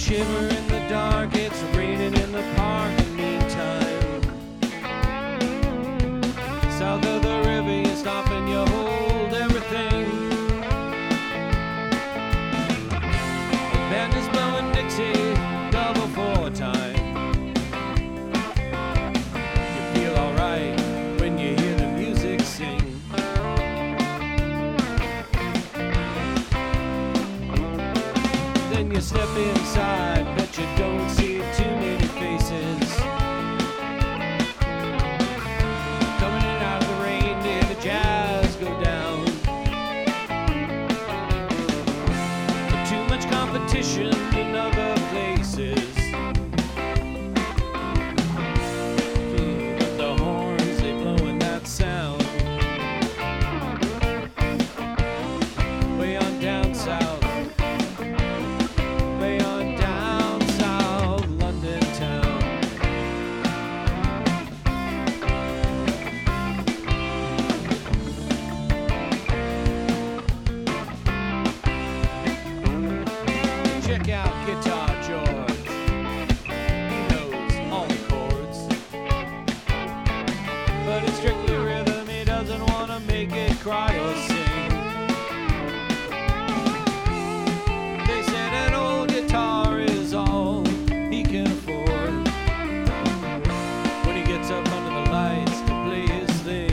shiver in the dark, it's raining in the park. In the meantime, south of the river, you stop and you hold everything. The band is blowing Dixie, double four time. You feel alright when you hear the music sing. Then you step inside, but you don't see too many faces. Coming in out of the rain to hear the jazz go down. But too much competition in other places. But the horns, they blowing that sound. Way on down south. Check out Guitar George. He knows all the chords, but it's strictly rhythm. He doesn't want to make it cry or sing. They said an old guitar is all he can afford when he gets up under the lights to play his thing.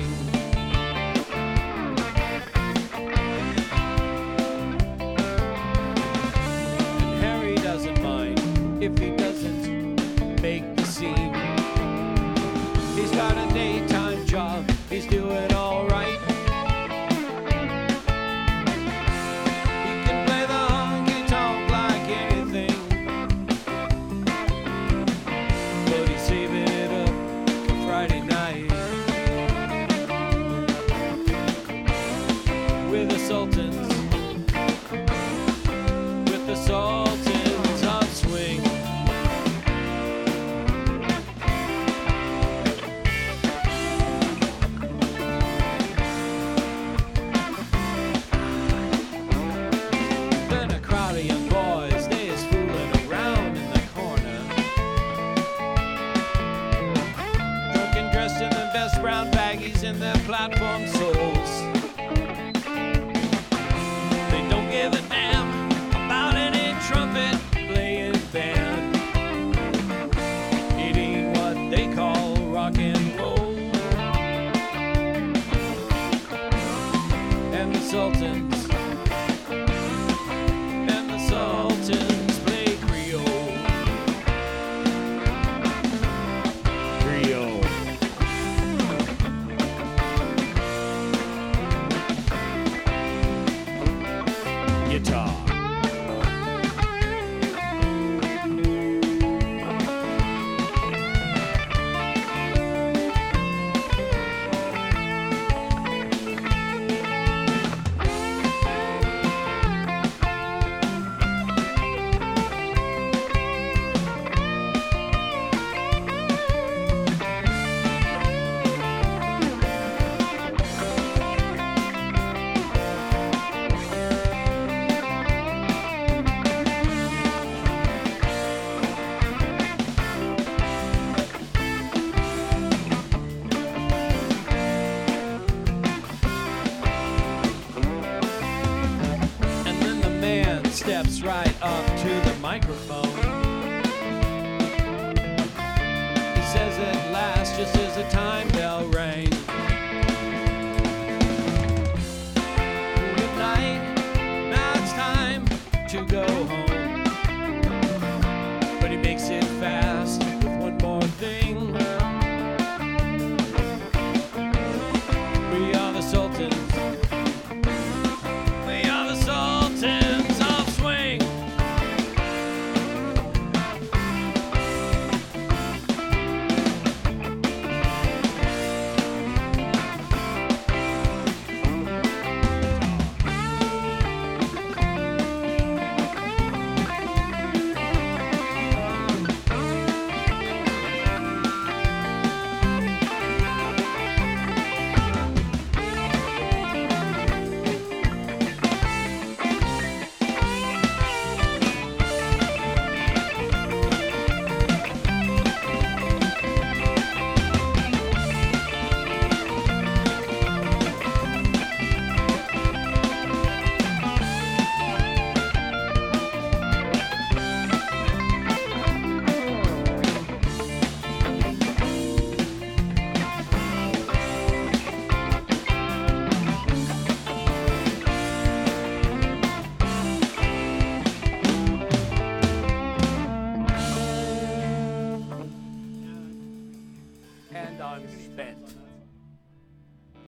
Doesn't mind if he doesn't make the scene. He's got a daytime job, he's doing alright. He can play the honky tonk like anything, but he's saving it up for Friday night with the Sultans, with the Sultans. Young boys, they is fooling around in the corner, drunk and dressed in the best brown baggies in their platform soles. They don't give a damn about any trumpet playing band. It ain't what they call rock and roll. And the Sultans play Creole. Creole. Guitar. Steps right up to the microphone.